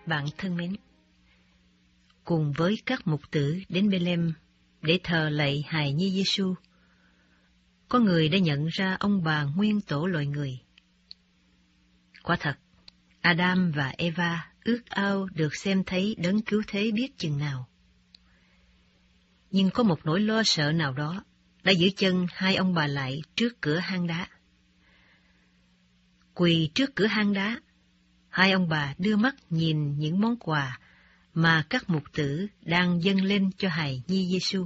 bạn thân mến, cùng với các mục tử đến Bethlehem để thờ lạy hài nhi Giêsu, có người đã nhận ra ông bà nguyên tổ loài người. Quả thật, Adam và Eva ước ao được xem thấy đấng cứu thế biết chừng nào. Nhưng có một nỗi lo sợ nào đó đã giữ chân hai ông bà lại trước cửa hang đá. Quỳ trước cửa hang đá, hai ông bà đưa mắt nhìn những món quà mà các mục tử đang dâng lên cho hài nhi Giêsu.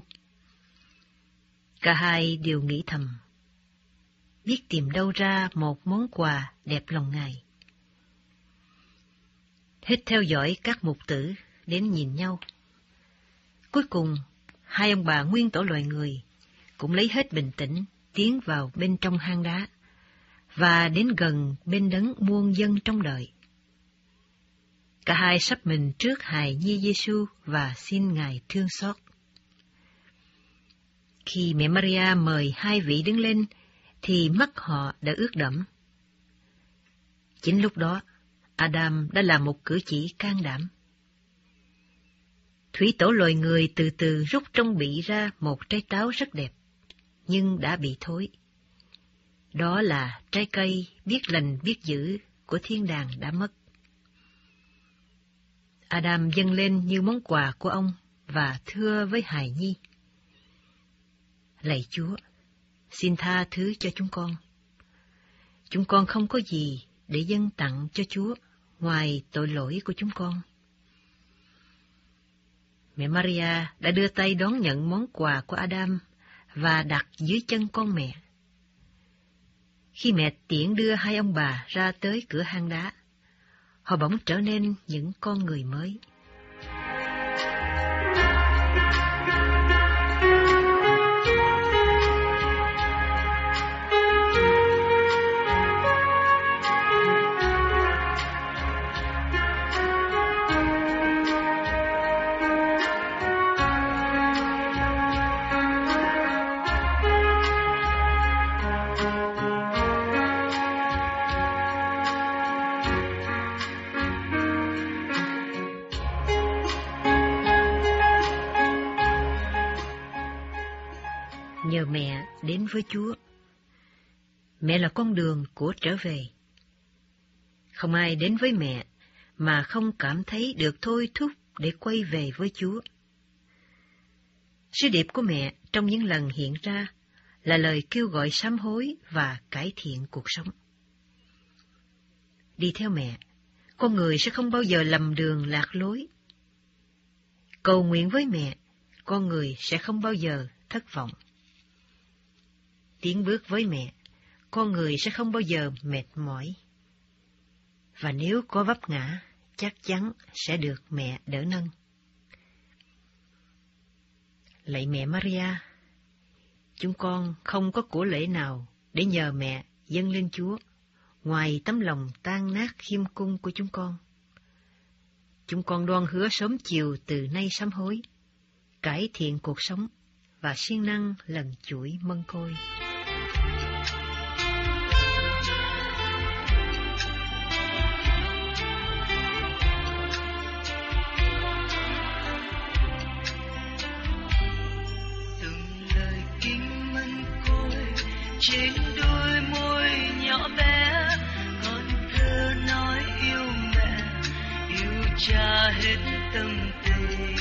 Cả hai đều nghĩ thầm, biết tìm đâu ra một món quà đẹp lòng Ngài. Hết theo dõi các mục tử đến nhìn nhau. Cuối cùng, hai ông bà nguyên tổ loài người cũng lấy hết bình tĩnh tiến vào bên trong hang đá và đến gần bên đấng muôn dân trong đời. Cả hai sắp mình trước hài nhi Giêsu và xin Ngài thương xót. Khi mẹ Maria mời hai vị đứng lên, thì mắt họ đã ướt đẫm. Chính lúc đó, Adam đã làm một cử chỉ can đảm. Thủy tổ loài người từ từ rút trong bị ra một trái táo rất đẹp, nhưng đã bị thối. Đó là trái cây biết lành biết dữ của thiên đàng đã mất. Adam dâng lên như món quà của ông và thưa với hài nhi: Lạy Chúa, xin tha thứ cho chúng con. Chúng con không có gì để dâng tặng cho Chúa ngoài tội lỗi của chúng con. Mẹ Maria đã đưa tay đón nhận món quà của Adam và đặt dưới chân con mẹ. Khi mẹ tiễn đưa hai ông bà ra tới cửa hang đá, họ bỗng trở nên những con người mới. Nhờ mẹ đến với Chúa. Mẹ là con đường của trở về. Không ai đến với mẹ mà không cảm thấy được thôi thúc để quay về với Chúa. Sứ điệp của mẹ trong những lần hiện ra là lời kêu gọi sám hối và cải thiện cuộc sống. Đi theo mẹ, con người sẽ không bao giờ lầm đường lạc lối. Cầu nguyện với mẹ, con người sẽ không bao giờ thất vọng. Tiến bước với mẹ, con người sẽ không bao giờ mệt mỏi. Và nếu có vấp ngã, chắc chắn sẽ được mẹ đỡ nâng. Lạy mẹ Maria, chúng con không có của lễ nào để nhờ mẹ dâng lên Chúa, ngoài tấm lòng tan nát khiêm cung của chúng con. Chúng con đoan hứa sớm chiều từ nay sám hối, cải thiện cuộc sống và siêng năng lần chuỗi mân côi. Trên đôi môi nhỏ bé, con thơ nói yêu mẹ, yêu cha hết tâm tình.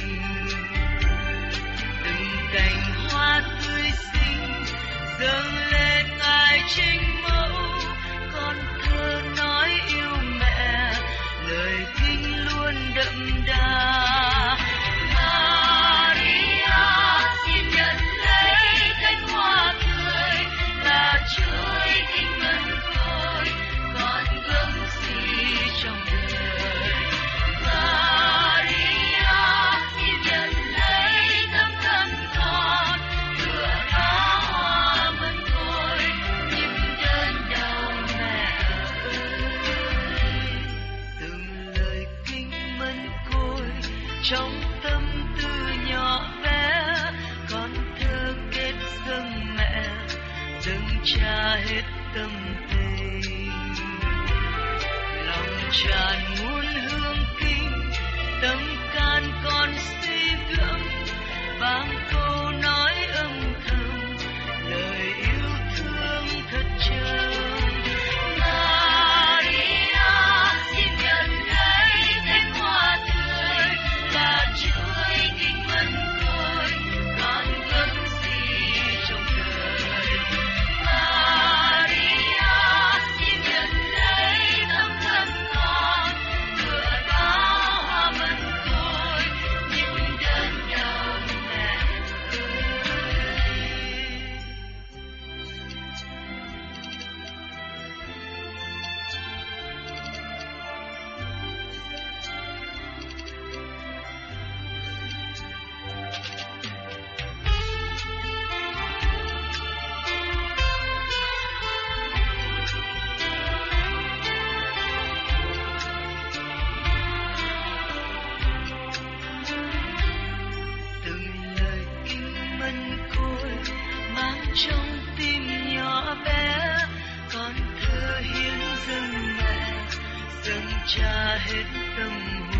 Từng cành hoa tươi xinh dâng lên ngài trinh mẫu, con thơ nói yêu mẹ, lời kinh luôn đậm đà. Trong tâm tư nhỏ bé, con thơ kết dâng mẹ, dâng cha hết tâm tình. Lòng tràn muôn hương kinh, trả hết tâm hồn.